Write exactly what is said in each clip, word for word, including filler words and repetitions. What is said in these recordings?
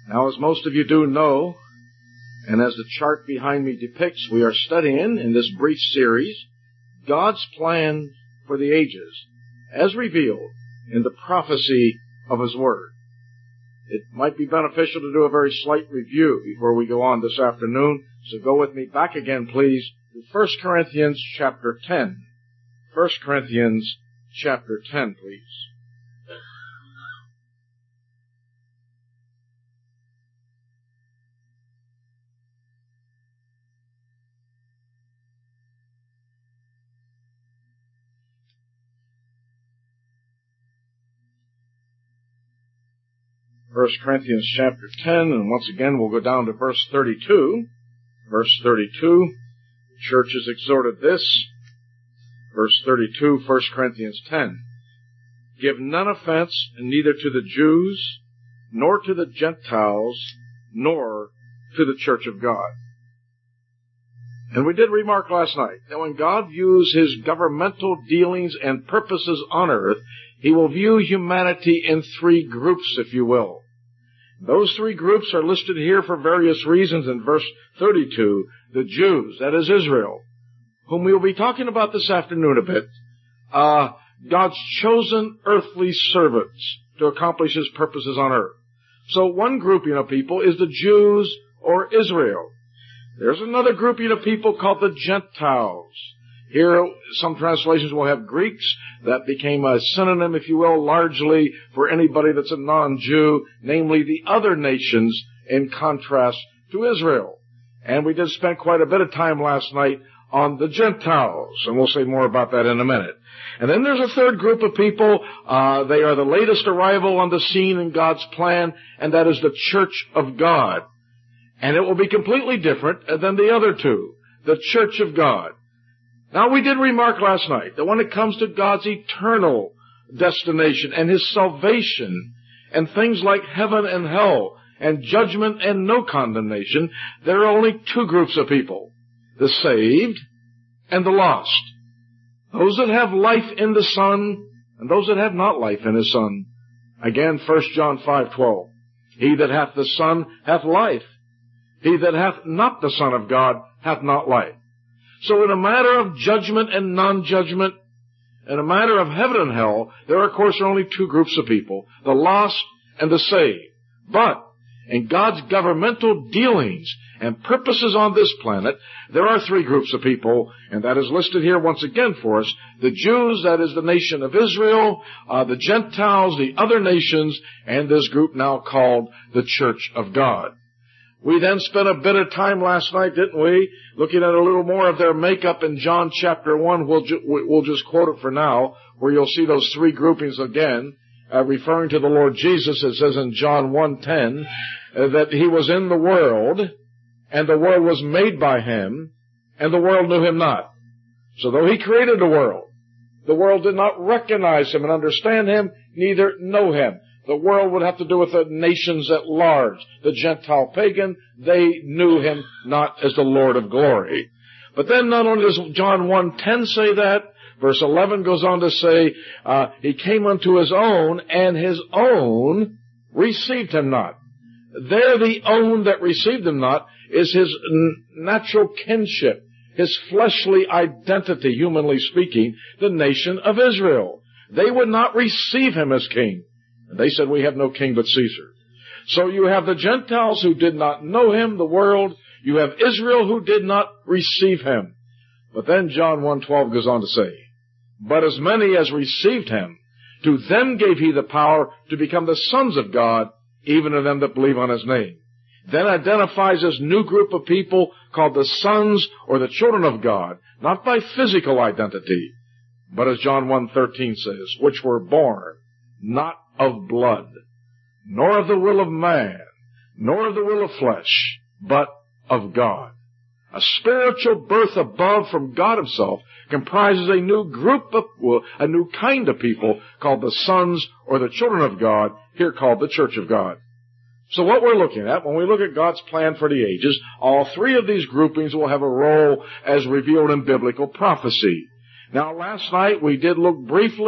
Now, as most of you do know, and as the chart behind me depicts, we are studying in this brief series God's plan for the ages as revealed in the prophecy of His Word. It might be beneficial to do a very slight review before we go on this afternoon, so go with me back again, please, to First Corinthians chapter ten. First Corinthians chapter ten, please. First Corinthians chapter ten, and once again we'll go down to verse thirty-two. Verse thirty-two, the church has exhorted this. Verse thirty-two, First Corinthians ten. Give none offense, neither to the Jews, nor to the Gentiles, nor to the church of God. And we did remark last night that when God views His governmental dealings and purposes on earth, He will view humanity in three groups, if you will. Those three groups are listed here for various reasons in verse thirty-two. The Jews, that is Israel, whom we will be talking about this afternoon a bit, uh, God's chosen earthly servants to accomplish His purposes on earth. So one grouping of people is the Jews or Israel. There's another grouping of people called the Gentiles. Here, some translations will have Greeks. That became a synonym, if you will, largely for anybody that's a non-Jew, namely the other nations in contrast to Israel. And we did spend quite a bit of time last night on the Gentiles, and we'll say more about that in a minute. And then there's a third group of people. Uh, they are the latest arrival on the scene in God's plan, and that is the Church of God. And it will be completely different than the other two, the Church of God. Now, we did remark last night that when it comes to God's eternal destination and His salvation and things like heaven and hell and judgment and no condemnation, there are only two groups of people, the saved and the lost. Those that have life in the Son and those that have not life in His Son. Again, First John five twelve. He that hath the Son hath life. He that hath not the Son of God hath not life. So in a matter of judgment and non-judgment, in a matter of heaven and hell, there are, of course, only two groups of people, the lost and the saved. But in God's governmental dealings and purposes on this planet, there are three groups of people, and that is listed here once again for us. The Jews, that is the nation of Israel, uh, the Gentiles, the other nations, and this group now called the Church of God. We then spent a bit of time last night, didn't we, looking at a little more of their makeup in John chapter one. We'll, ju- we'll just quote it for now, where you'll see those three groupings again, uh, referring to the Lord Jesus. It says in John one ten uh, that He was in the world, and the world was made by Him, and the world knew Him not. So though He created the world, the world did not recognize Him and understand Him, neither know Him. The world would have to do with the nations at large. The Gentile pagan, they knew Him not as the Lord of glory. But then not only does John one ten say that, verse eleven goes on to say, uh, He came unto His own, and His own received Him not. There the own that received Him not is His n- natural kinship, His fleshly identity, humanly speaking, the nation of Israel. They would not receive Him as king. They said, we have no king but Caesar. So you have the Gentiles who did not know Him, the world. You have Israel who did not receive Him. But then John one twelve goes on to say, but as many as received Him, to them gave He the power to become the sons of God, even to them that believe on His name. Then identifies this new group of people called the sons or the children of God, not by physical identity, but as John one thirteen says, which were born not of blood, nor of the will of man, nor of the will of flesh, but of God. A spiritual birth above from God Himself comprises a new group of, well, a new kind of people called the sons or the children of God, here called the Church of God. So what we're looking at, when we look at God's plan for the ages, all three of these groupings will have a role as revealed in biblical prophecy. Now, last night we did look briefly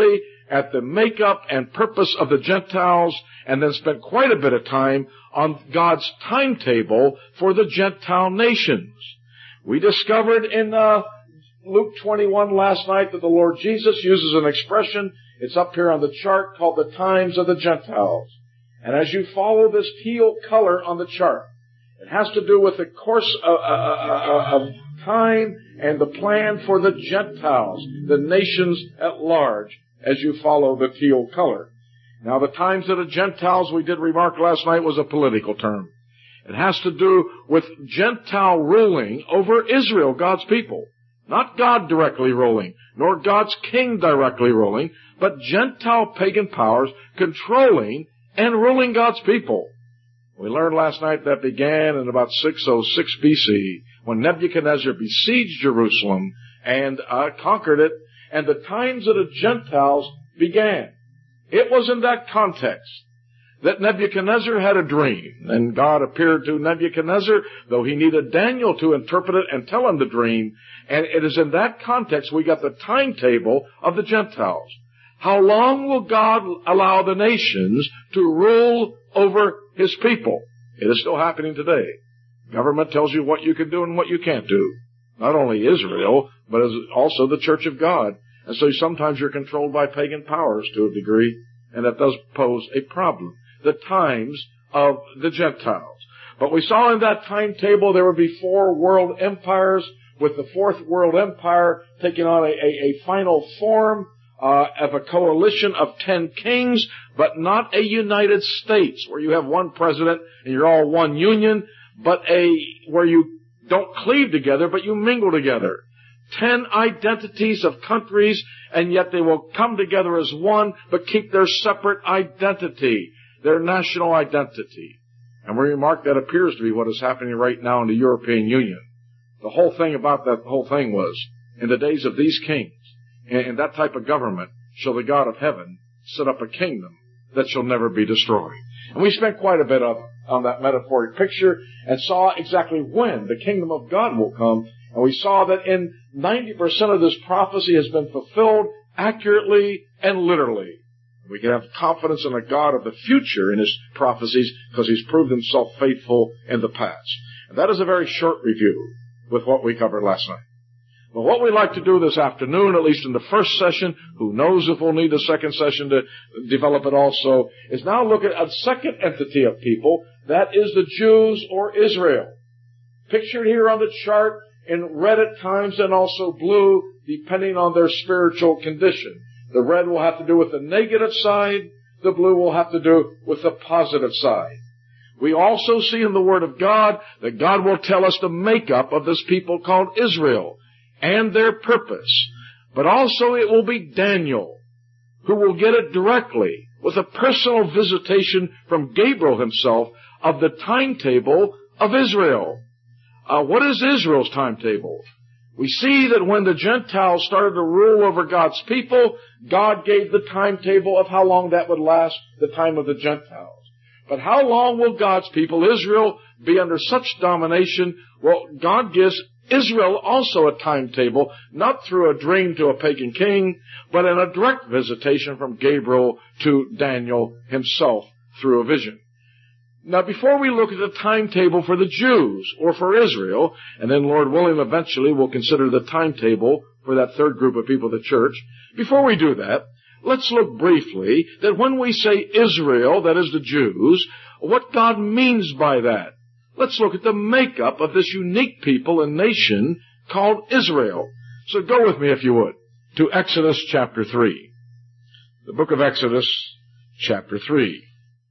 at the makeup and purpose of the Gentiles, and then spent quite a bit of time on God's timetable for the Gentile nations. We discovered in uh, Luke twenty-one last night that the Lord Jesus uses an expression, it's up here on the chart, called the times of the Gentiles. And as you follow this teal color on the chart, it has to do with the course of, uh, of time and the plan for the Gentiles, the nations at large, as you follow the teal color. Now, the times of the Gentiles, we did remark last night, was a political term. It has to do with Gentile ruling over Israel, God's people. Not God directly ruling, nor God's king directly ruling, but Gentile pagan powers controlling and ruling God's people. We learned last night that began in about six oh six B C, when Nebuchadnezzar besieged Jerusalem and uh, conquered it, and the times of the Gentiles began. It was in that context that Nebuchadnezzar had a dream, and God appeared to Nebuchadnezzar, though he needed Daniel to interpret it and tell him the dream, and it is in that context we got the timetable of the Gentiles. How long will God allow the nations to rule over His people? It is still happening today. Government tells you what you can do and what you can't do. Not only Israel, but also the Church of God. And so sometimes you're controlled by pagan powers to a degree, and that does pose a problem. The times of the Gentiles. But we saw in that timetable there would be four world empires, with the fourth world empire taking on a, a, a final form uh, of a coalition of ten kings, but not a United States where you have one president and you're all one union, but a where you don't cleave together, but you mingle together. Ten identities of countries, and yet they will come together as one, but keep their separate identity, their national identity. And we remark that appears to be what is happening right now in the European Union. The whole thing about that whole thing was, in the days of these kings, in that type of government, shall the God of heaven set up a kingdom that shall never be destroyed. And we spent quite a bit of, on that metaphoric picture and saw exactly when the kingdom of God will come. And we saw that in ninety percent of this prophecy has been fulfilled accurately and literally. We can have confidence in a God of the future in His prophecies because He's proved Himself faithful in the past. And that is a very short review with what we covered last night. But what we'd like to do this afternoon, at least in the first session, who knows if we'll need a second session to develop it also, is now look at a second entity of people, that is the Jews or Israel. Pictured here on the chart in red at times and also blue, depending on their spiritual condition. The red will have to do with the negative side, the blue will have to do with the positive side. We also see in the Word of God that God will tell us the makeup of this people called Israel and their purpose. But also it will be Daniel who will get it directly with a personal visitation from Gabriel himself of the timetable of Israel. Uh, what is Israel's timetable? We see that when the Gentiles started to rule over God's people, God gave the timetable of how long that would last, the time of the Gentiles. But how long will God's people, Israel, be under such domination? Well, God gives Israel also a timetable, not through a dream to a pagan king, but in a direct visitation from Gabriel to Daniel himself through a vision. Now, before we look at the timetable for the Jews or for Israel, and then Lord willing eventually we'll consider the timetable for that third group of people, the church, before we do that, let's look briefly that when we say Israel, that is the Jews, what God means by that. Let's look at the makeup of this unique people and nation called Israel. So go with me, if you would, to Exodus chapter three. The book of Exodus chapter three.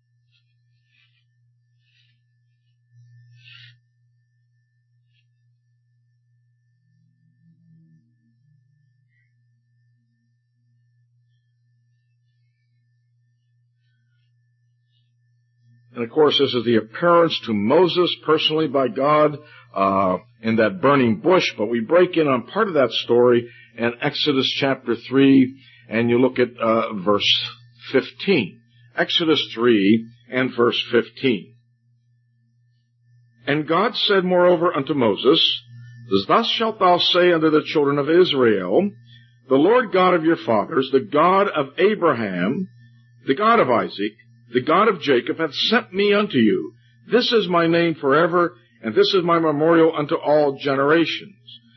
And of course, this is the appearance to Moses personally by God uh, in that burning bush. But we break in on part of that story in Exodus chapter three, and you look at uh, verse fifteen. Exodus three and verse fifteen. And God said moreover unto Moses, Thus shalt thou say unto the children of Israel, the Lord God of your fathers, the God of Abraham, the God of Isaac, the God of Jacob, hath sent me unto you. This is my name forever, and this is my memorial unto all generations.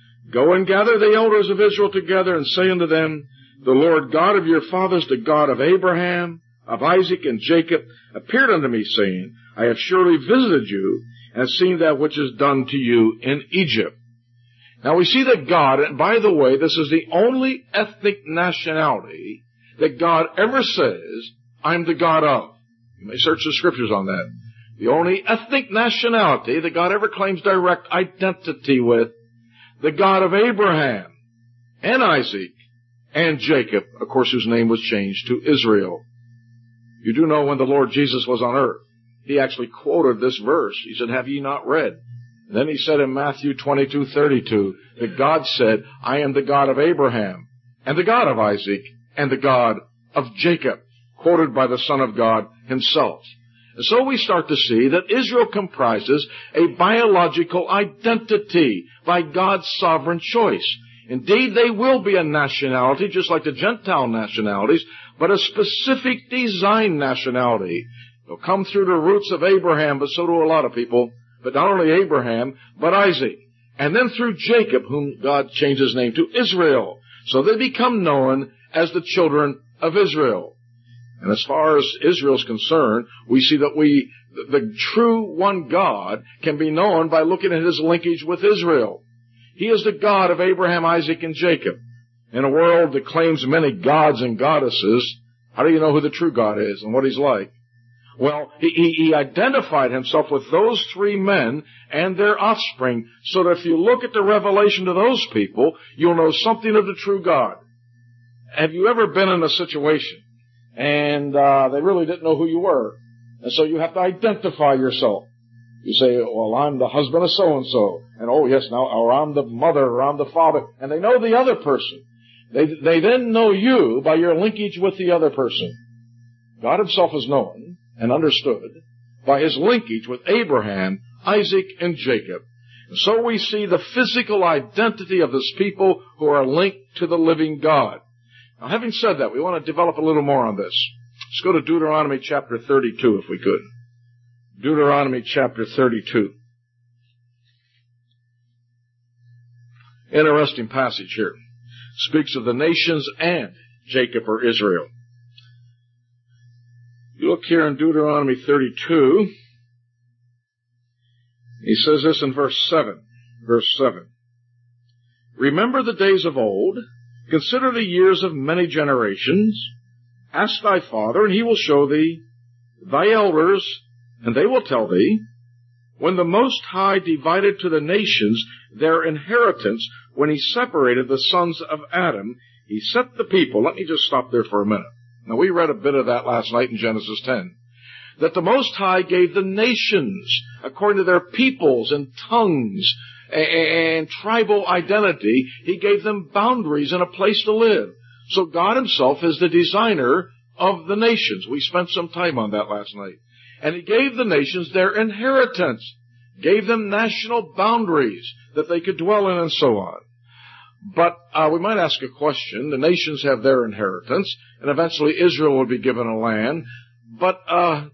Go and gather the elders of Israel together, and say unto them, the Lord God of your fathers, the God of Abraham, of Isaac, and Jacob, appeared unto me, saying, I have surely visited you, and seen that which is done to you in Egypt. Now we see that God, and by the way, this is the only ethnic nationality that God ever says, I'm the God of. You may search the scriptures on that. The only ethnic nationality that God ever claims direct identity with, the God of Abraham and Isaac and Jacob, of course, whose name was changed to Israel. You do know when the Lord Jesus was on earth, he actually quoted this verse. He said, have ye not read? And then he said in Matthew twenty-two thirty-two that God said, I am the God of Abraham and the God of Isaac and the God of Jacob, quoted by the Son of God himself. And so we start to see that Israel comprises a biological identity by God's sovereign choice. Indeed, they will be a nationality, just like the Gentile nationalities, but a specific design nationality. They'll come through the roots of Abraham, but so do a lot of people. But not only Abraham, but Isaac. And then through Jacob, whom God changed his name to Israel. So they become known as the children of Israel. And as far as Israel is concerned, we see that we, the true one God, can be known by looking at his linkage with Israel. He is the God of Abraham, Isaac, and Jacob. In a world that claims many gods and goddesses, how do you know who the true God is and what he's like? Well, he, he, he identified himself with those three men and their offspring, so that if you look at the revelation to those people, you'll know something of the true God. Have you ever been in a situation and uh, they really didn't know who you were, and so you have to identify yourself? You say, well, I'm the husband of so-and-so, and oh, yes, now, or I'm the mother, or I'm the father, and they know the other person. They, they then know you by your linkage with the other person. God himself is known and understood by his linkage with Abraham, Isaac, and Jacob. And so we see the physical identity of this people who are linked to the living God. Now, having said that, we want to develop a little more on this. Let's go to Deuteronomy chapter thirty-two, if we could. Deuteronomy chapter thirty-two. Interesting passage here. Speaks of the nations and Jacob or Israel. You look here in Deuteronomy thirty-two. He says this in verse seven. Verse seven. Remember the days of old. Consider the years of many generations. Ask thy father, and he will show thee. Thy elders, and they will tell thee. When the Most High divided to the nations their inheritance, when he separated the sons of Adam, he set the people. Let me just stop there for a minute. Now, we read a bit of that last night in Genesis ten. That the Most High gave the nations, according to their peoples and tongues and tribal identity, he gave them boundaries and a place to live. So God himself is the designer of the nations. We spent some time on that last night. And he gave the nations their inheritance, gave them national boundaries that they could dwell in and so on. But uh, we might ask a question. The nations have their inheritance, and eventually Israel will be given a land. But uh,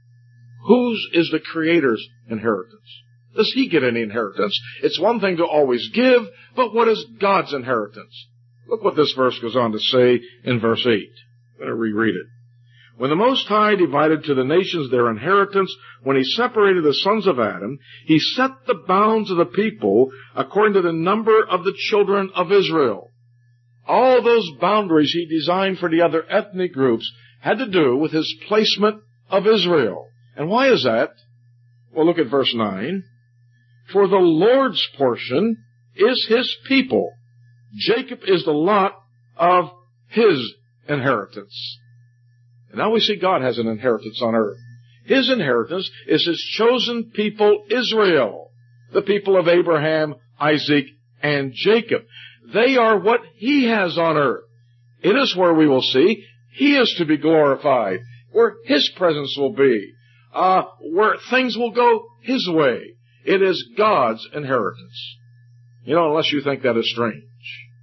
whose is the Creator's inheritance? Does he get any inheritance? It's one thing to always give, but what is God's inheritance? Look what this verse goes on to say in verse eight. I'm going to reread it. When the Most High divided to the nations their inheritance, when he separated the sons of Adam, he set the bounds of the people according to the number of the children of Israel. All those boundaries he designed for the other ethnic groups had to do with his placement of Israel. And why is that? Well, look at verse nine. For the Lord's portion is his people. Jacob is the lot of his inheritance. And now we see God has an inheritance on earth. His inheritance is his chosen people, Israel, the people of Abraham, Isaac, and Jacob. They are what he has on earth. It is where we will see he is to be glorified, where his presence will be, uh, where things will go his way. It is God's inheritance. You know, unless you think that is strange.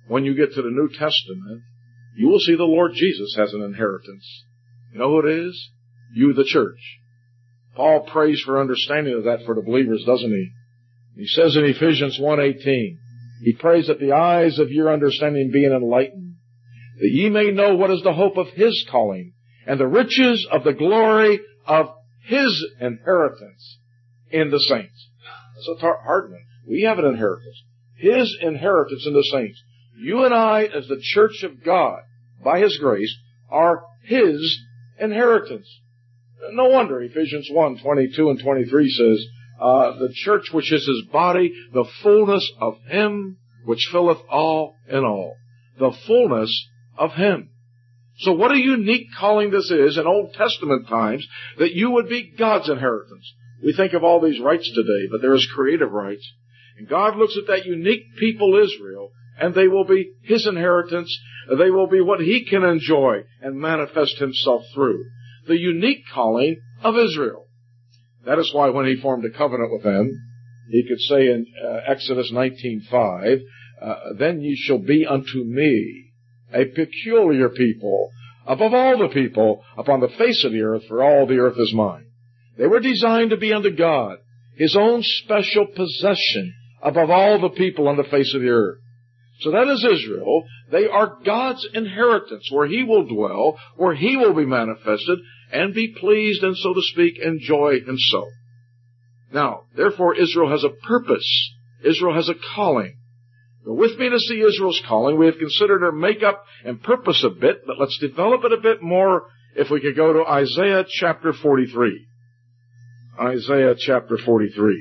when you get to the New Testament, you will see the Lord Jesus has an inheritance. You know who it is? You, the church. Paul prays for understanding of that for the believers, doesn't he? He says in Ephesians one eighteen, he prays that the eyes of your understanding being enlightened, that ye may know what is the hope of his calling, and the riches of the glory of his inheritance in the saints. That's a hard one. We have an inheritance. His inheritance in the saints. You and I, as the church of God, by his grace, are his inheritance. No wonder Ephesians one twenty-two and twenty-three says, uh, the church which is his body, the fullness of him which filleth all in all. The fullness of him. So what a unique calling this is in Old Testament times, that you would be God's inheritance. We think of all these rights today, but there is creative rights. And God looks at that unique people Israel, and they will be his inheritance. They will be what he can enjoy and manifest himself through. The unique calling of Israel. That is why when he formed a covenant with them, he could say in uh, Exodus nineteen five, uh, then ye shall be unto me a peculiar people, above all the people upon the face of the earth, for all the earth is mine. They were designed to be unto God, his own special possession above all the people on the face of the earth. So that is Israel. They are God's inheritance, where he will dwell, where he will be manifested, and be pleased and, so to speak, enjoy himself. Now, therefore, Israel has a purpose. Israel has a calling. Go with me to see Israel's calling. We have considered her makeup and purpose a bit, but let's develop it a bit more if we could go to Isaiah chapter forty-three. Isaiah chapter forty-three.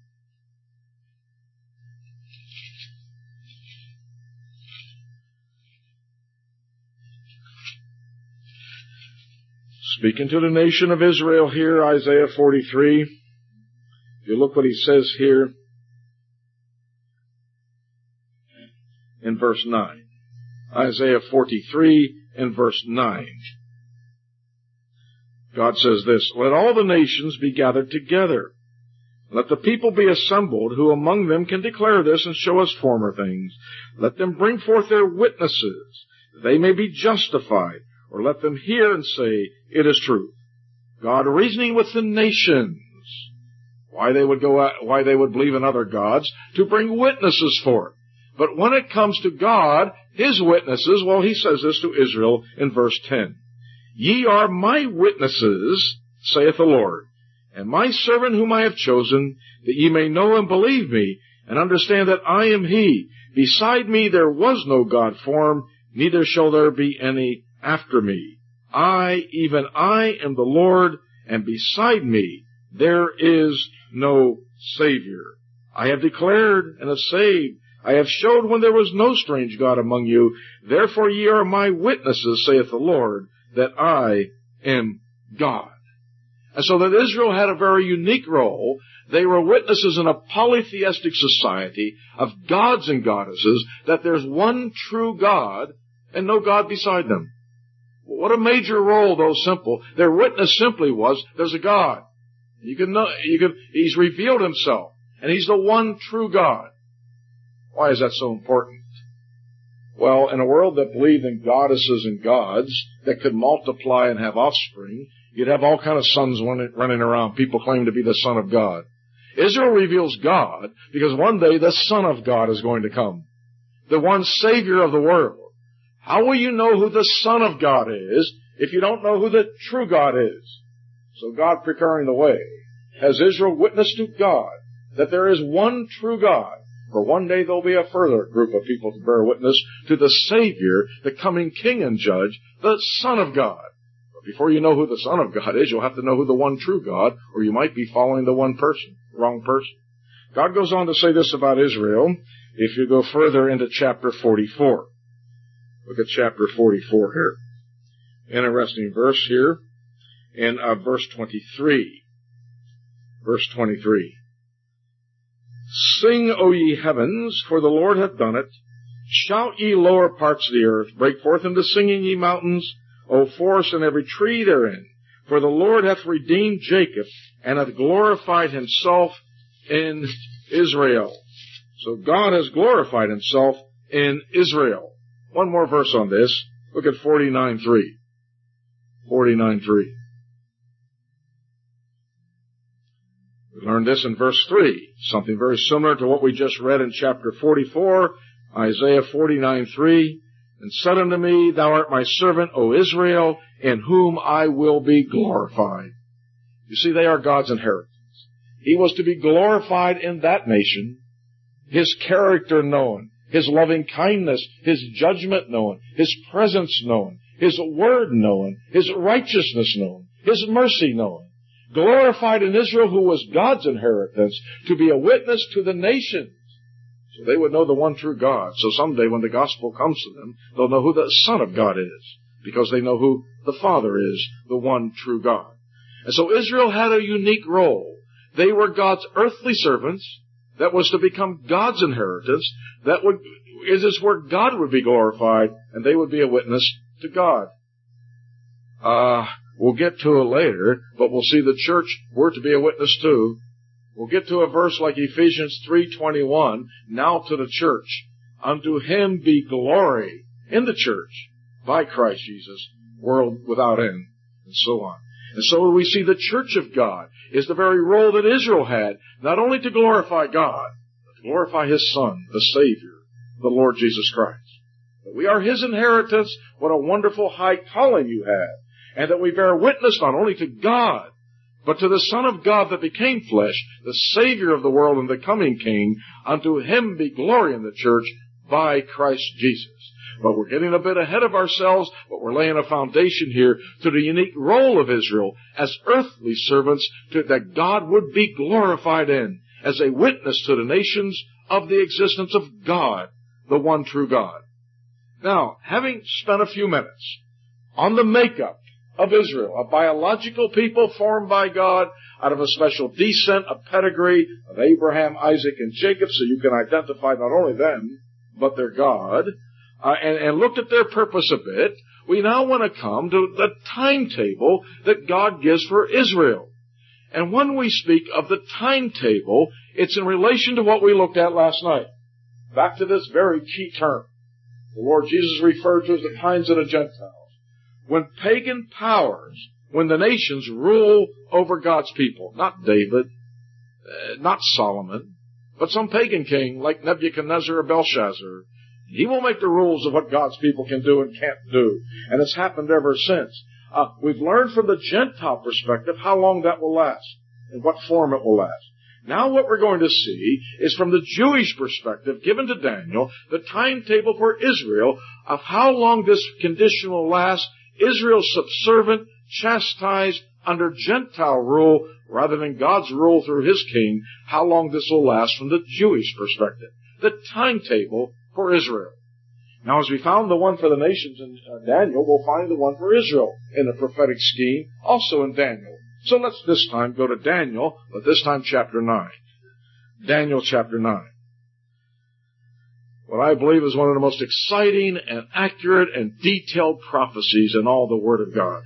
Speaking to the nation of Israel here, Isaiah forty-three. If you look what he says here in verse nine. Isaiah forty-three in verse nine. God says this, let all the nations be gathered together. Let the people be assembled, who among them can declare this and show us former things. Let them bring forth their witnesses, that they may be justified, or let them hear and say, it is truth. God reasoning with the nations, why they would go out, why they would believe in other gods, to bring witnesses for it. But when it comes to God, his witnesses, well, he says this to Israel in verse ten. Ye are my witnesses, saith the Lord, and my servant whom I have chosen, that ye may know and believe me, and understand that I am he. Beside me there was no God formed, neither shall there be any after me. I, even I, am the Lord, and beside me there is no Savior. I have declared and have saved. I have showed when there was no strange God among you. Therefore ye are my witnesses, saith the Lord, that I am God. And so that Israel had a very unique role. They were witnesses in a polytheistic society of gods and goddesses, that there's one true God and no God beside them. What a major role, though simple. Their witness simply was, there's a God. You can know, you can, he's revealed himself, and he's the one true God. Why is that so important? Well, in a world that believed in goddesses and gods that could multiply and have offspring, you'd have all kind of sons running around. People claim to be the Son of God. Israel reveals God because one day the Son of God is going to come. The one Savior of the world. How will you know who the Son of God is if you don't know who the true God is? So God, preparing the way, has Israel witnessed to God that there is one true God. For one day there'll be a further group of people to bear witness to the Savior, the coming King and Judge, the Son of God. But before you know who the Son of God is, you'll have to know who the one true God, or you might be following the one person, wrong person. God goes on to say this about Israel, if you go further into chapter forty-four. Look at chapter forty-four here. Interesting verse here in uh, verse twenty-three. Verse twenty-three. Sing, O ye heavens, for the Lord hath done it. Shout, ye lower parts of the earth. Break forth into singing, ye mountains, O forest and every tree therein. For the Lord hath redeemed Jacob, and hath glorified himself in Israel. So God has glorified himself in Israel. One more verse on this. Look at forty-nine three. forty-nine three. We learned this in verse three. Something very similar to what we just read in chapter forty-four, Isaiah forty-nine three. And said unto me, Thou art my servant, O Israel, in whom I will be glorified. You see, they are God's inheritance. He was to be glorified in that nation, His character known, His loving kindness, His judgment known, His presence known, His word known, His righteousness known, His mercy known. Glorified in Israel, who was God's inheritance, to be a witness to the nations. So they would know the one true God. So someday when the gospel comes to them, they'll know who the Son of God is, because they know who the Father is, the one true God. And so Israel had a unique role. They were God's earthly servants that was to become God's inheritance. That would, is this where God would be glorified, and they would be a witness to God. Uh, we'll get to it later, but we'll see the church we're to be a witness to. We'll get to a verse like Ephesians three twenty-one, now to the church. Unto Him be glory in the church by Christ Jesus, world without end, and so on. And so we see the church of God is the very role that Israel had, not only to glorify God, but to glorify His Son, the Savior, the Lord Jesus Christ. That we are His inheritance, what a wonderful high calling you have, and that we bear witness not only to God, but to the Son of God that became flesh, the Savior of the world and the coming King. Unto Him be glory in the church by Christ Jesus. But we're getting a bit ahead of ourselves, but we're laying a foundation here to the unique role of Israel as earthly servants to, that God would be glorified in, as a witness to the nations of the existence of God, the one true God. Now, having spent a few minutes on the makeup of Israel, a biological people formed by God out of a special descent, a pedigree of Abraham, Isaac, and Jacob, so you can identify not only them, but their God, uh, and, and looked at their purpose a bit, we now want to come to the timetable that God gives for Israel. And when we speak of the timetable, it's in relation to what we looked at last night. Back to this very key term. The Lord Jesus referred to as the times of the Gentiles. When pagan powers, when the nations rule over God's people, not David, uh, not Solomon, but some pagan king like Nebuchadnezzar or Belshazzar, he will make the rules of what God's people can do and can't do. And it's happened ever since. Uh, we've learned from the Gentile perspective how long that will last and what form it will last. Now what we're going to see is from the Jewish perspective given to Daniel, the timetable for Israel of how long this condition will last. Israel subservient, chastised under Gentile rule rather than God's rule through His king, how long this will last from the Jewish perspective. The timetable for Israel. Now, as we found the one for the nations in uh, Daniel, we'll find the one for Israel in the prophetic scheme, also in Daniel. So let's this time go to Daniel, but this time chapter nine. Daniel chapter nine. What I believe is one of the most exciting and accurate and detailed prophecies in all the Word of God.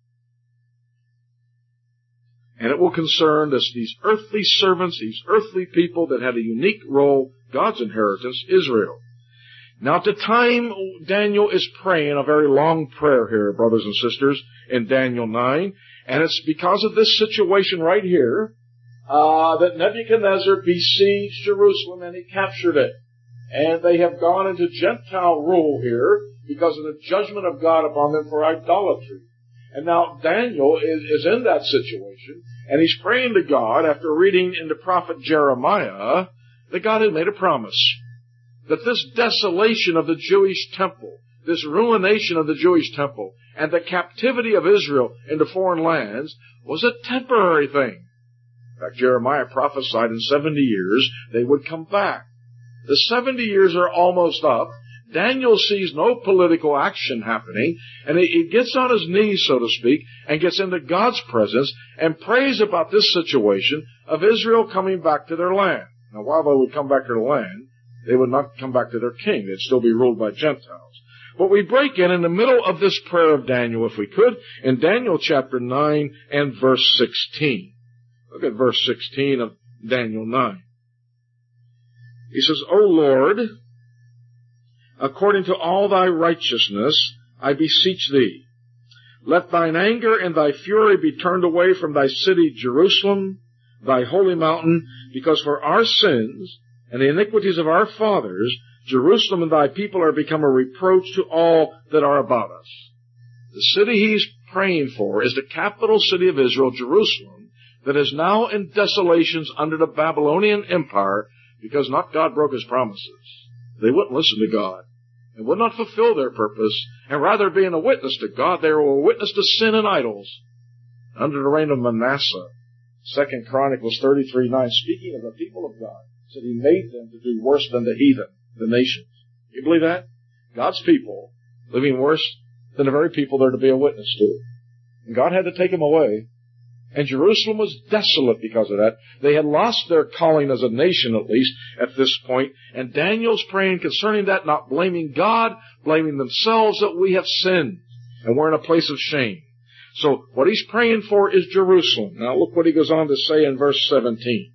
And it will concern this, these earthly servants, these earthly people that had a unique role, God's inheritance, Israel. Now at the time Daniel is praying a very long prayer here, brothers and sisters, in Daniel nine, and it's because of this situation right here uh, that Nebuchadnezzar besieged Jerusalem and he captured it. And they have gone into Gentile rule here because of the judgment of God upon them for idolatry. And now Daniel is, is in that situation, and he's praying to God after reading in the prophet Jeremiah that God had made a promise that this desolation of the Jewish temple, this ruination of the Jewish temple, and the captivity of Israel into foreign lands was a temporary thing. In fact, Jeremiah prophesied in seventy years they would come back. The seventy years are almost up. Daniel sees no political action happening, and he, he gets on his knees, so to speak, and gets into God's presence and prays about this situation of Israel coming back to their land. Now, while they would come back to their land, they would not come back to their king. They'd still be ruled by Gentiles. But we break in in the middle of this prayer of Daniel, if we could, in Daniel chapter nine and verse sixteen. Look at verse sixteen of Daniel nine. He says, O Lord, according to all thy righteousness, I beseech thee. Let thine anger and thy fury be turned away from thy city Jerusalem, thy holy mountain, because for our sins and the iniquities of our fathers, Jerusalem and thy people are become a reproach to all that are about us. The city he's praying for is the capital city of Israel, Jerusalem, that is now in desolations under the Babylonian Empire because not God broke his promises. They wouldn't listen to God and would not fulfill their purpose, and rather being a witness to God, they were a witness to sin and idols. Under the reign of Manasseh, Second Chronicles thirty-three nine, speaking of the people of God, said he made them to do worse than the heathen, the nations. You believe that? God's people living worse than the very people they're to be a witness to. And God had to take them away. And Jerusalem was desolate because of that. They had lost their calling as a nation, at least, at this point. And Daniel's praying concerning that, not blaming God, blaming themselves that we have sinned. And we're in a place of shame. So what he's praying for is Jerusalem. Now look what he goes on to say in verse seventeen.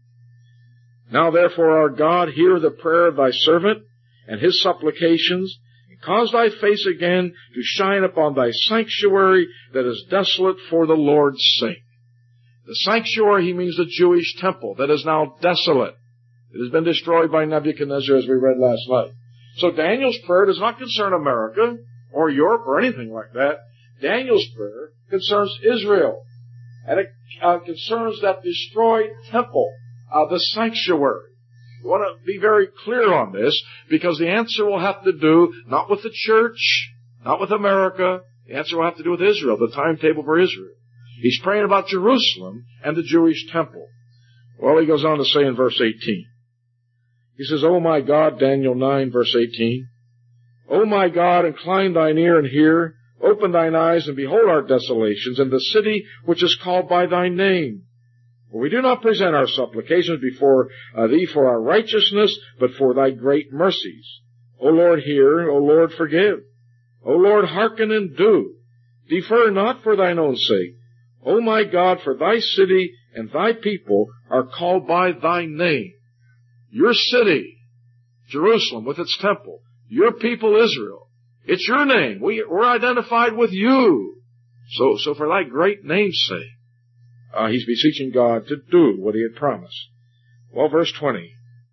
Now therefore, our God, hear the prayer of thy servant and his supplications, and cause thy face again to shine upon thy sanctuary that is desolate for the Lord's sake. The sanctuary, he means the Jewish temple that is now desolate. It has been destroyed by Nebuchadnezzar, as we read last night. So Daniel's prayer does not concern America or Europe or anything like that. Daniel's prayer concerns Israel. And it uh, concerns that destroyed temple, uh, the sanctuary. We want to be very clear on this, because the answer will have to do not with the church, not with America. The answer will have to do with Israel, the timetable for Israel. He's praying about Jerusalem and the Jewish temple. Well, he goes on to say in verse eighteen. He says, O my God, Daniel nine, verse eighteen, O my God, incline thine ear and hear, open thine eyes and behold our desolations, and the city which is called by thy name. For we do not present our supplications before uh, thee for our righteousness, but for thy great mercies. O Lord, hear, O Lord, forgive. O Lord, hearken and do. Defer not for thine own sake. O my God, for thy city and thy people are called by thy name. Your city, Jerusalem, with its temple. Your people, Israel. It's your name. We, we're identified with you. So, so for thy great name's sake, uh, he's beseeching God to do what he had promised. Well, verse twenty.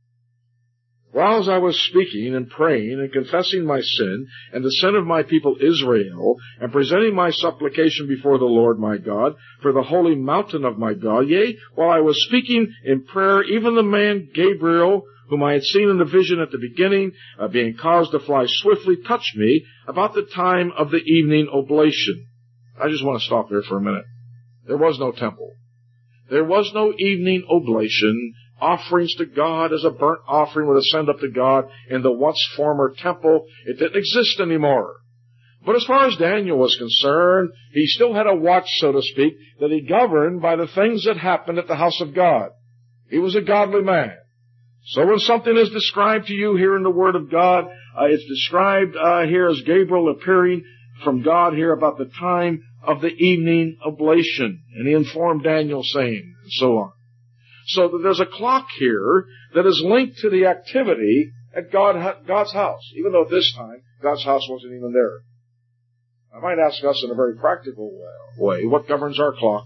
While I was speaking and praying and confessing my sin and the sin of my people Israel, and presenting my supplication before the Lord my God for the holy mountain of my God, yea, while I was speaking in prayer, even the man Gabriel, whom I had seen in the vision at the beginning, uh, being caused to fly swiftly, touched me about the time of the evening oblation. I just want to stop there for a minute. There was no temple. There was no evening oblation. Offerings to God as a burnt offering would ascend up to God in the once former temple. It didn't exist anymore. But as far as Daniel was concerned, he still had a watch, so to speak, that he governed by the things that happened at the house of God. He was a godly man. So when something is described to you here in the Word of God, uh, it's described uh, here as Gabriel appearing from God here about the time of the evening oblation. And he informed Daniel saying, and so on. So there's a clock here that is linked to the activity at God, God's house, even though at this time God's house wasn't even there. I might ask us in a very practical way, what governs our clock?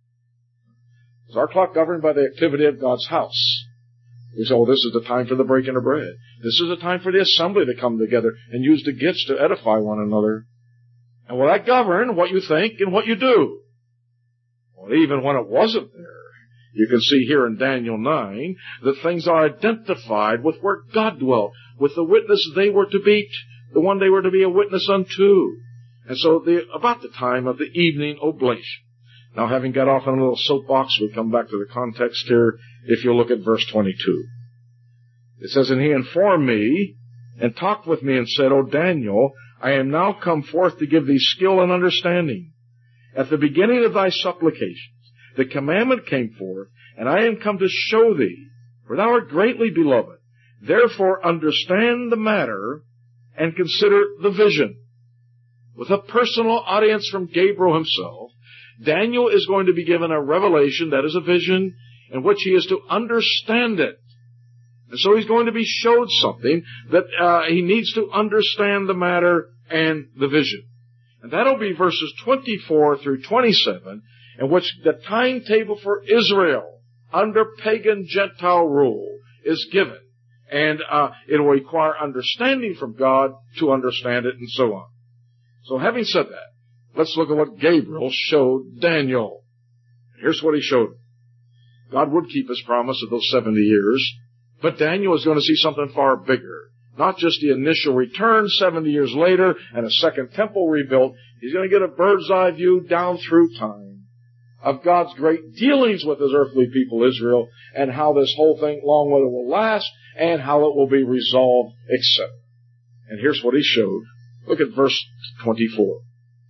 Is our clock governed by the activity of God's house? We say, oh, this is the time for the breaking of bread. This is the time for the assembly to come together and use the gifts to edify one another. And will that govern what you think and what you do? Well, even when it wasn't there, you can see here in Daniel nine that things are identified with where God dwelt, with the witness they were to be, the one they were to be a witness unto. And so the, about the time of the evening oblation. Now, having got off on a little soapbox, we come back to the context here, if you look at verse twenty-two. It says, And he informed me, and talked with me, and said, O Daniel, I am now come forth to give thee skill and understanding. At the beginning of thy supplications, the commandment came forth, and I am come to show thee, for thou art greatly beloved. Therefore understand the matter, and consider the vision. With a personal audience from Gabriel himself, Daniel is going to be given a revelation that is a vision, in which he is to understand it. And so he's going to be showed something that uh, he needs to understand the matter and the vision. And that'll be verses twenty-four through twenty-seven, in which the timetable for Israel under pagan Gentile rule is given. And uh, it will require understanding from God to understand it, and so on. So having said that, let's look at what Gabriel showed Daniel. Here's what he showed him. God would keep his promise of those seventy years, but Daniel is going to see something far bigger. Not just the initial return seventy years later and a second temple rebuilt. He's going to get a bird's eye view down through time of God's great dealings with his earthly people Israel, and how this whole thing, long whether it will last, and how it will be resolved, et cetera. And here's what he showed. Look at verse twenty-four.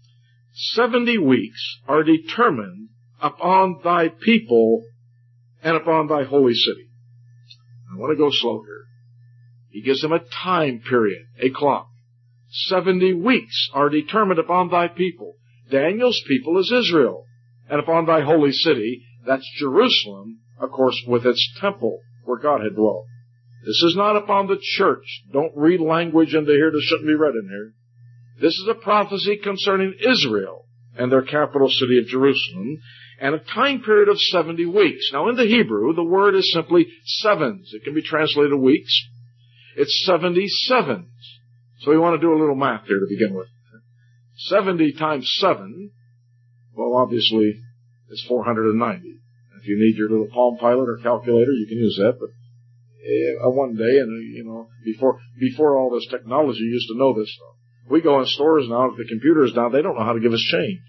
Seventy weeks are determined upon thy people and upon thy holy city. I want to go slow here. He gives them a time period, a clock. Seventy weeks are determined upon thy people. Daniel's people is Israel. And upon thy holy city, that's Jerusalem, of course, with its temple where God had dwelt. This is not upon the church. Don't read language into here that shouldn't be read in here. This is a prophecy concerning Israel and their capital city of Jerusalem, and a time period of seventy weeks. Now in the Hebrew, the word is simply sevens. It can be translated weeks. It's seventy sevens. So we want to do a little math here to begin with. seventy times seven, well, obviously, it's four hundred ninety. If you need your little Palm Pilot or calculator, you can use that, but uh, one day, and uh, you know, before before all this technology, you used to know this stuff. We go in stores now, if the computer is down, they don't know how to give us change.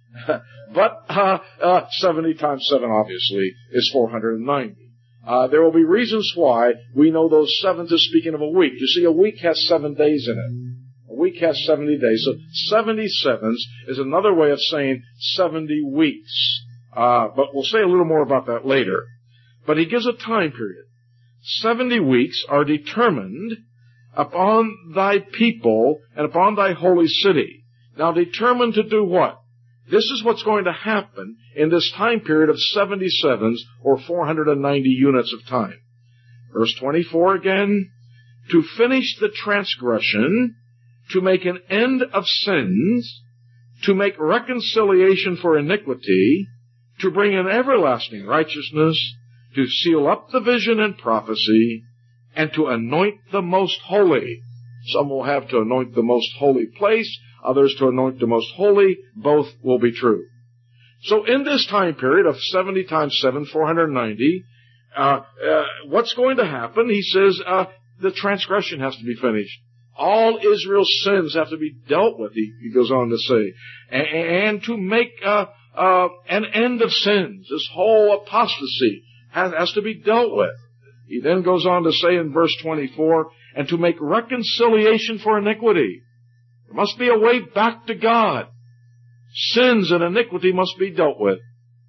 But uh, uh, seventy times seven, obviously, is four hundred ninety. Uh, there will be reasons why we know those sevens is speaking of a week. You see, a week has seven days in it. A week has seventy days. So seventy sevens is another way of saying seventy weeks. Uh, but we'll say a little more about that later. But he gives a time period. Seventy weeks are determined upon thy people and upon thy holy city. Now, determined to do what? This is what's going to happen in this time period of seventy sevens, or four hundred ninety units of time. Verse twenty-four again, to finish the transgression, to make an end of sins, to make reconciliation for iniquity, to bring an everlasting righteousness, to seal up the vision and prophecy, and to anoint the most holy. Some will have to anoint the most holy place, others to anoint the most holy. Both will be true. So in this time period of seventy times seven, four hundred ninety, uh, uh, what's going to happen? He says uh, the transgression has to be finished. All Israel's sins have to be dealt with, he, he goes on to say. And, and to make uh, uh, an end of sins, this whole apostasy has, has to be dealt with. He then goes on to say in verse twenty-four, and to make reconciliation for iniquity. There must be a way back to God. Sins and iniquity must be dealt with.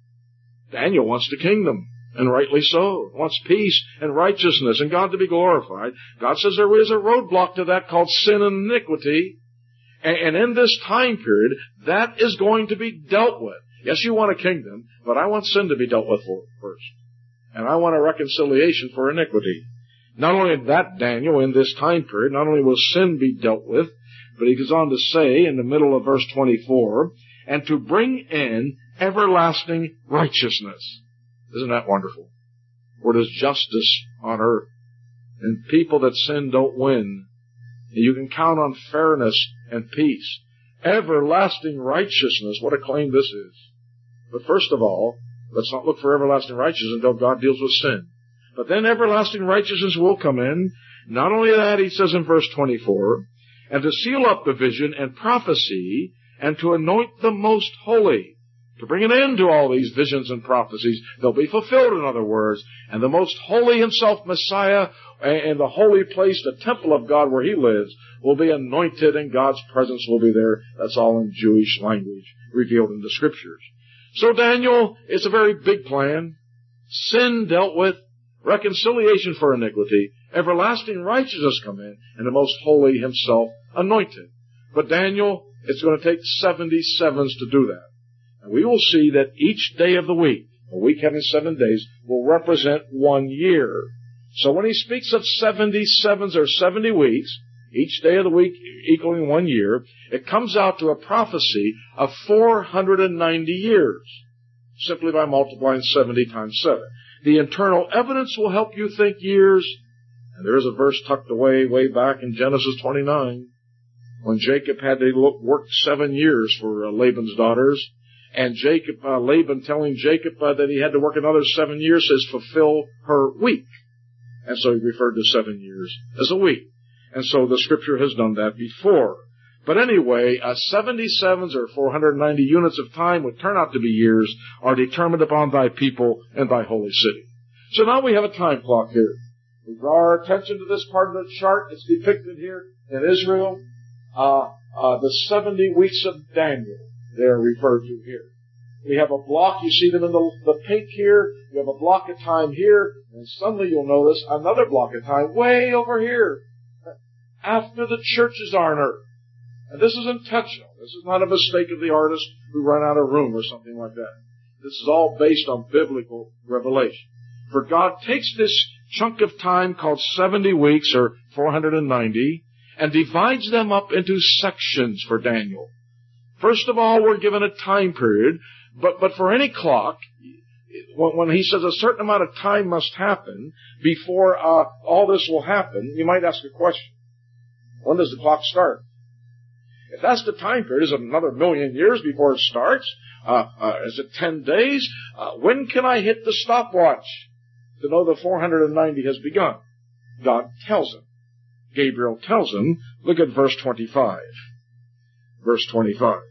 Daniel wants the kingdom, and rightly so. He wants peace and righteousness and God to be glorified. God says there is a roadblock to that called sin and iniquity. And in this time period, that is going to be dealt with. Yes, you want a kingdom, but I want sin to be dealt with first. And I want a reconciliation for iniquity. Not only that, Daniel, in this time period, not only will sin be dealt with, but he goes on to say in the middle of verse twenty-four, and to bring in everlasting righteousness. Isn't that wonderful? For it is justice on earth. And people that sin don't win. And you can count on fairness and peace. Everlasting righteousness. What a claim this is. But first of all, let's not look for everlasting righteousness until God deals with sin. But then everlasting righteousness will come in. Not only that, he says in verse twenty-four, and to seal up the vision and prophecy, and to anoint the most holy. To bring an end to all these visions and prophecies. They'll be fulfilled, in other words. And the most holy himself, Messiah, and the holy place, the temple of God where he lives, will be anointed, and God's presence will be there. That's all in Jewish language, revealed in the Scriptures. So Daniel, it's a very big plan. Sin dealt with, reconciliation for iniquity, everlasting righteousness come in, and the most holy himself anointed. But Daniel, it's going to take seventy sevens to do that. And we will see that each day of the week, a week having seven days, will represent one year. So when he speaks of seventy-sevens or seventy weeks, each day of the week equaling one year, it comes out to a prophecy of four hundred ninety years, simply by multiplying seventy times seven. The internal evidence will help you think years. And there is a verse tucked away way back in Genesis twenty-nine, when Jacob had to look, work seven years for uh, Laban's daughters. And Jacob, uh, Laban telling Jacob uh, that he had to work another seven years, says, fulfill her week. And so he referred to seven years as a week. And so the Scripture has done that before. But anyway, uh, seventy-sevens or four hundred ninety units of time would turn out to be years, are determined upon thy people and thy holy city. So now we have a time clock here. We draw our attention to this part of the chart. It's depicted here in Israel. Uh, uh, the seventy weeks of Daniel, they are referred to here. We have a block. You see them in the, the pink here. You have a block of time here. And suddenly you'll notice another block of time way over here, after the churches are on earth. And this is intentional. This is not a mistake of the artist who ran out of room or something like that. This is all based on biblical revelation. For God takes this chunk of time called seventy weeks or four hundred ninety and divides them up into sections for Daniel. First of all, we're given a time period, but, but for any clock, when, when he says a certain amount of time must happen before uh, all this will happen, you might ask a question. When does the clock start? If that's the time period, is it another million years before it starts? Uh, uh, is it ten days? Uh, when can I hit the stopwatch to know the four hundred ninety has begun? God tells him. Gabriel tells him. Look at verse twenty-five. Verse twenty-five.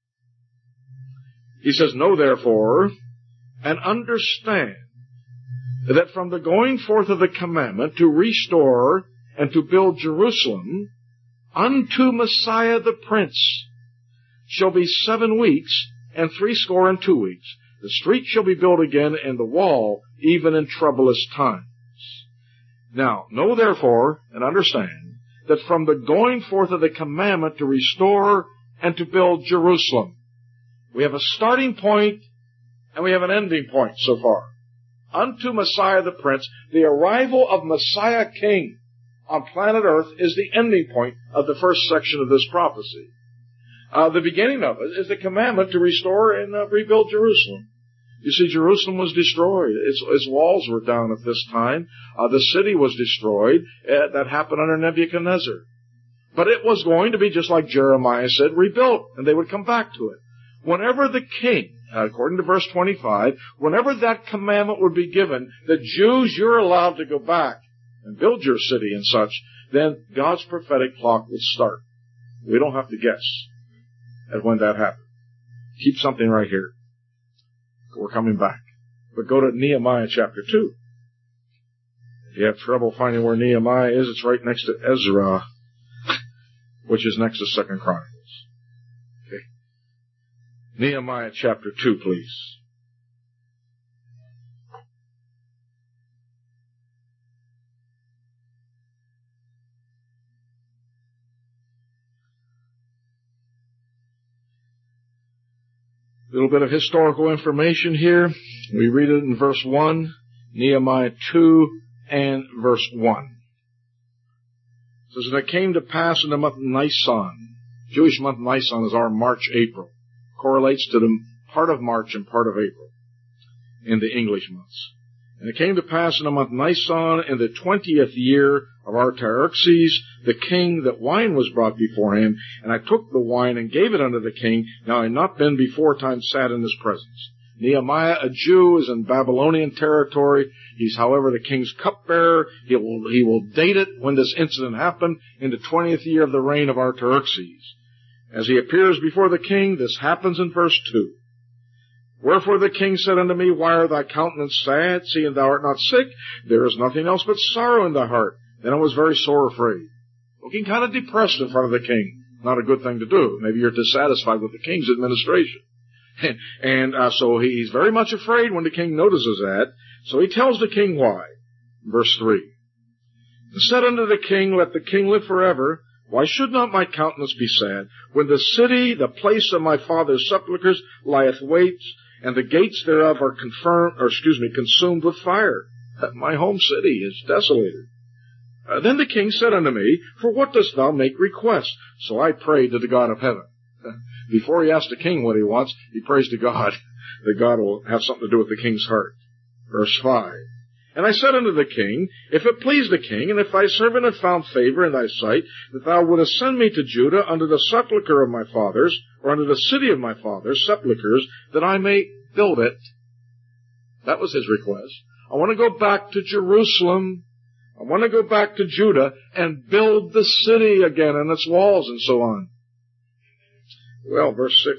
He says, know therefore, and understand that from the going forth of the commandment to restore and to build Jerusalem unto Messiah the Prince shall be seven weeks and threescore and two weeks. The street shall be built again, and the wall even in troublous times. Now, know therefore and understand that from the going forth of the commandment to restore and to build Jerusalem, we have a starting point and we have an ending point so far. Unto Messiah the Prince, the arrival of Messiah King on planet Earth is the ending point of the first section of this prophecy. Uh, the beginning of it is the commandment to restore and uh, rebuild Jerusalem. You see, Jerusalem was destroyed. Its, its walls were down at this time. Uh, the city was destroyed. Uh, that happened under Nebuchadnezzar. But it was going to be, just like Jeremiah said, rebuilt, and they would come back to it. Whenever the king, according to verse twenty-five, whenever that commandment would be given, the Jews, you're allowed to go back and build your city and such, then God's prophetic clock will start. We don't have to guess at when that happened. Keep something right here. We're coming back. But go to Nehemiah chapter two. If you have trouble finding where Nehemiah is, it's right next to Ezra, which is next to Second Chronicles. Okay. Nehemiah chapter two, please. A little bit of historical information here. We read it in verse one, Nehemiah two and verse one. It says, and it came to pass in the month Nisan. Jewish month Nisan is our March, April. Correlates to the part of March and part of April in the English months. And it came to pass in the month Nisan, in the twentieth year of Artaxerxes, the king, that wine was brought before him, and I took the wine and gave it unto the king. Now I had not been before time sat in his presence. Nehemiah, a Jew, is in Babylonian territory. He's, however, the king's cupbearer. He will, he will date it when this incident happened in the twentieth year of the reign of Artaxerxes. As he appears before the king, this happens in verse two. Wherefore the king said unto me, why are thy countenance sad, seeing thou art not sick? There is nothing else but sorrow in thy heart. Then I was very sore afraid. Looking kind of depressed in front of the king. Not a good thing to do. Maybe you're dissatisfied with the king's administration. And uh, so he's very much afraid when the king notices that. So he tells the king why. Verse three. And said unto the king, let the king live forever. Why should not my countenance be sad, when the city, the place of my father's sepulchres, lieth waste, and the gates thereof are confirmed, or excuse me, consumed with fire? My home city is desolated. Uh, then the king said unto me, For what dost thou make request? So I prayed to the God of heaven. Before he asks the king what he wants, he prays to God, that God will have something to do with the king's heart. Verse five. And I said unto the king, If it please the king, and if thy servant have found favor in thy sight, that thou wouldest send me to Judah unto the sepulchre of my fathers, or unto the city of my fathers, sepulchres, that I may build it. That was his request. I want to go back to Jerusalem. I want to go back to Judah and build the city again and its walls and so on. Well, verse six.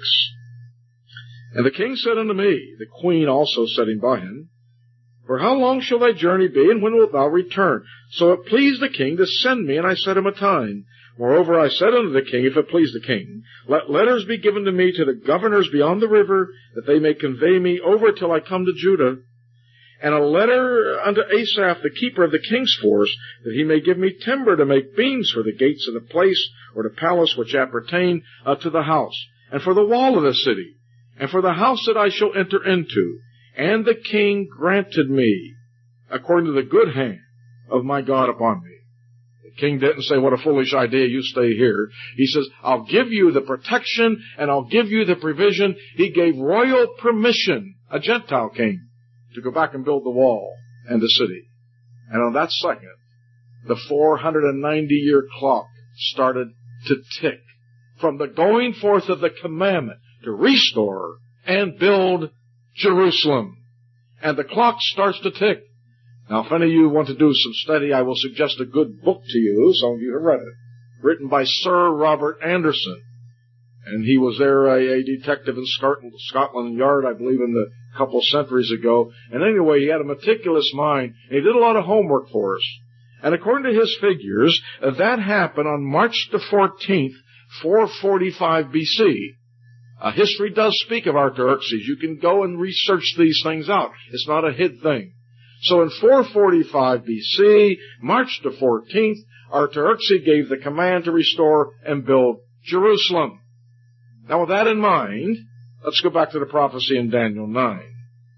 And the king said unto me, the queen also sitting by him, For how long shall thy journey be, and when wilt thou return? So it pleased the king to send me, and I set him a time. Moreover, I said unto the king, if it please the king, let letters be given to me to the governors beyond the river, that they may convey me over till I come to Judah. And a letter unto Asaph, the keeper of the king's force, that he may give me timber to make beams for the gates of the place, or the palace which appertain uh, to the house, and for the wall of the city, and for the house that I shall enter into. And the king granted me, according to the good hand of my God upon me. The king didn't say, what a foolish idea, you stay here. He says, I'll give you the protection, and I'll give you the provision. He gave royal permission, a Gentile king, to go back and build the wall and the city. And on that second, the four hundred ninety year clock started to tick from the going forth of the commandment to restore and build Jerusalem. And the clock starts to tick. Now, if any of you want to do some study, I will suggest a good book to you. Some of you have read it. Written by Sir Robert Anderson. And he was there, a, a detective in Scotland Yard, I believe, in the couple of centuries ago. And anyway, he had a meticulous mind. And he did a lot of homework for us. And according to his figures, uh, that happened on March the fourteenth, four forty-five B C. Uh, history does speak of Artaxerxes. You can go and research these things out. It's not a hid thing. So in four forty-five B C, March the fourteenth, Artaxerxes gave the command to restore and build Jerusalem. Now with that in mind, let's go back to the prophecy in Daniel nine.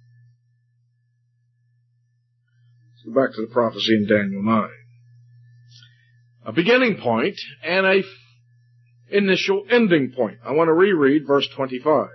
Let's go back to the prophecy in Daniel nine. A beginning point and a initial ending point. I want to reread verse twenty-five.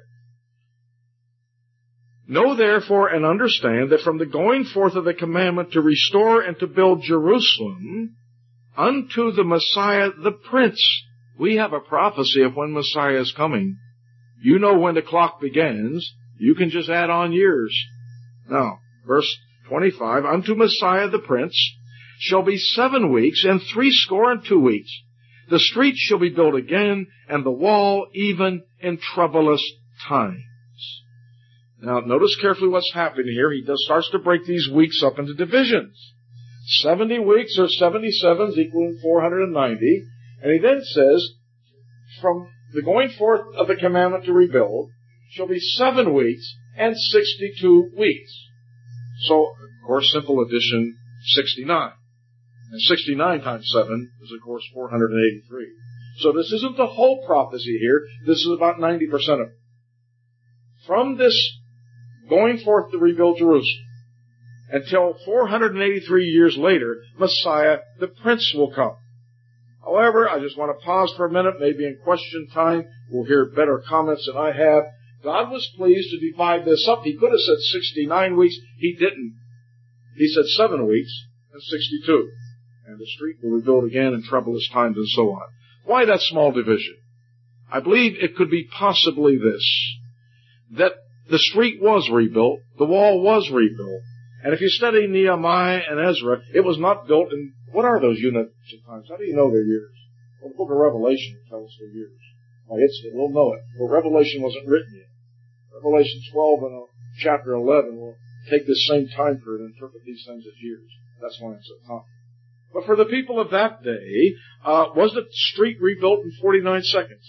Know therefore and understand that from the going forth of the commandment to restore and to build Jerusalem unto the Messiah the Prince, we have a prophecy of when Messiah is coming. You know when the clock begins. You can just add on years. Now, verse twenty-five, unto Messiah the Prince shall be seven weeks and threescore and two weeks. The street shall be built again, and the wall even in troublous times. Now, notice carefully what's happening here. He does starts to break these weeks up into divisions. Seventy weeks or seventy-sevens equaling four hundred ninety. And he then says, from the going forth of the commandment to rebuild shall be seven weeks and sixty-two weeks. So, of course, simple addition, sixty-nine. And sixty-nine times seven is, of course, four hundred eighty-three. So this isn't the whole prophecy here. This is about ninety percent of it. From this going forth to rebuild Jerusalem until four hundred eighty-three years later, Messiah, the Prince, will come. However, I just want to pause for a minute, maybe in question time. We'll hear better comments than I have. God was pleased to divide this up. He could have said sixty-nine weeks. He didn't. He said seven weeks and sixty-two. And the street will be built again in troublous times and so on. Why that small division? I believe it could be possibly this, that the street was rebuilt, the wall was rebuilt, and if you study Nehemiah and Ezra, it was not built in, what are those units of times? How do you know their years? Well, the book of Revelation tells their years. Why, it's, we'll know it. Well, Revelation wasn't written yet. Revelation twelve and chapter eleven will take this same time period and interpret these things as years. That's why it's so common. But for the people of that day, uh, was the street rebuilt in forty-nine seconds?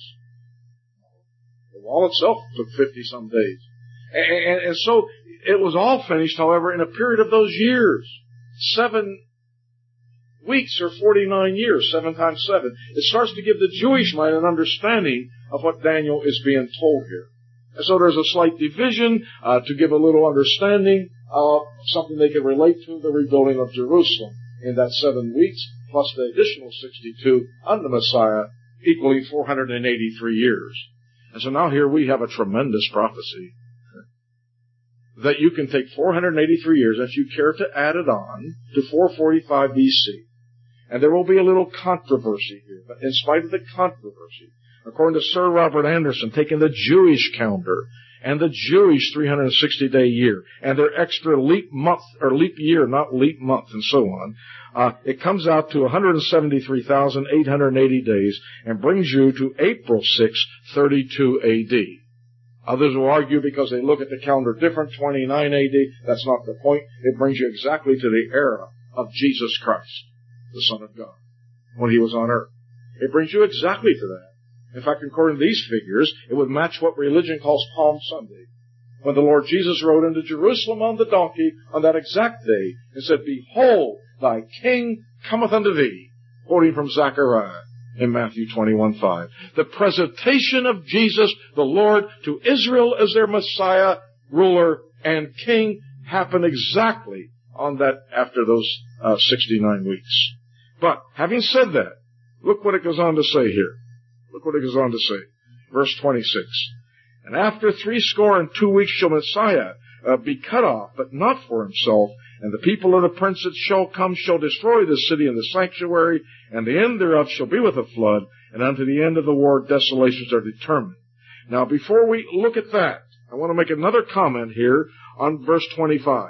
The wall itself took fifty-some days. And, and, and so it was all finished, however, in a period of those years. Seven weeks or forty-nine years, seven times seven. It starts to give the Jewish mind an understanding of what Daniel is being told here. And so there's a slight division uh, to give a little understanding uh, something they could relate to the rebuilding of Jerusalem in that seven weeks, plus the additional sixty-two under Messiah, equaling four hundred eighty-three years. And so now here we have a tremendous prophecy that you can take four hundred eighty-three years, if you care to add it on, to four forty-five B C. And there will be a little controversy here. But in spite of the controversy, according to Sir Robert Anderson, taking the Jewish calendar and the Jewish three hundred sixty day year and their extra leap month, or leap year, not leap month, and so on, uh, it comes out to one hundred seventy-three thousand eight hundred eighty days and brings you to April sixth, thirty-two A D. Others will argue because they look at the calendar different, twenty-nine A D. That's not the point. It brings you exactly to the era of Jesus Christ, the Son of God, when he was on earth. It brings you exactly to that. In fact, according to these figures, it would match what religion calls Palm Sunday, when the Lord Jesus rode into Jerusalem on the donkey on that exact day and said, "Behold, thy King cometh unto thee," quoting from Zechariah in Matthew twenty-one five. The presentation of Jesus, the Lord, to Israel as their Messiah, ruler, and King happened exactly on that, after those uh, sixty-nine weeks. But, having said that, look what it goes on to say here. Look what it goes on to say. Verse twenty-six. "And after threescore and two weeks shall Messiah uh, be cut off, but not for himself. And the people of the prince that shall come shall destroy the city and the sanctuary, and the end thereof shall be with a flood, and unto the end of the war desolations are determined." Now, before we look at that, I want to make another comment here on verse twenty-five.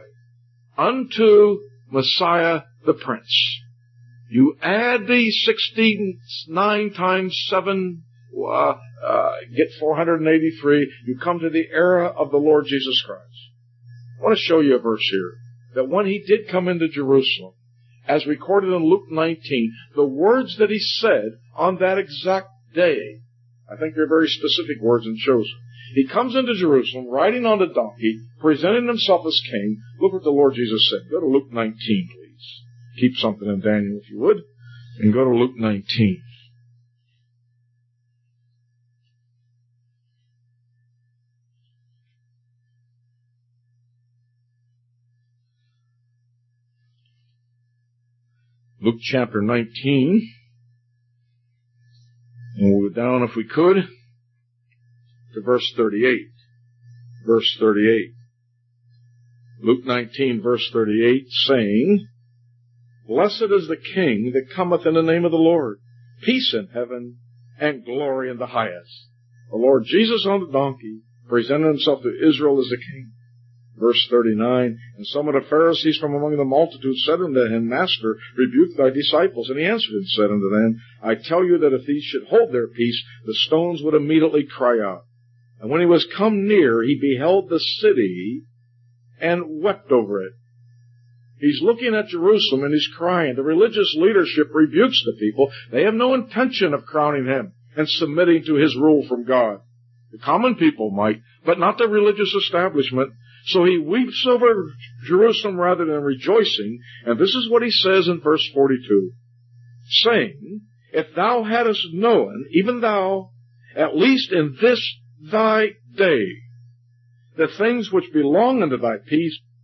"Unto Messiah the Prince." You add the sixty-nine times seven, uh, uh, get four hundred eighty-three. You come to the era of the Lord Jesus Christ. I want to show you a verse here, that when he did come into Jerusalem, as recorded in Luke nineteen, the words that he said on that exact day, I think they're very specific words and chosen. He comes into Jerusalem riding on a donkey, presenting himself as king. Look what the Lord Jesus said. Go to Luke nineteen, please. Keep something in Daniel if you would, and go to Luke nineteen. Luke chapter nineteen, and we'll go down, if we could, to verse thirty-eight. Verse thirty-eight. Luke nineteen, verse thirty-eight, saying, "Blessed is the King that cometh in the name of the Lord, peace in heaven and glory in the highest." The Lord Jesus on the donkey presented himself to Israel as a king. Verse thirty-nine, "And some of the Pharisees from among the multitude said unto him, Master, rebuke thy disciples. And he answered and said unto them, I tell you that if these should hold their peace, the stones would immediately cry out. And when he was come near, he beheld the city and wept over it." He's looking at Jerusalem and he's crying. The religious leadership rebukes the people. They have no intention of crowning him and submitting to his rule from God. The common people might, but not the religious establishment. So he weeps over Jerusalem rather than rejoicing. And this is what he says in verse forty-two, saying, "If thou hadst known, even thou, at least in this thy day, the things which belong unto thy peace,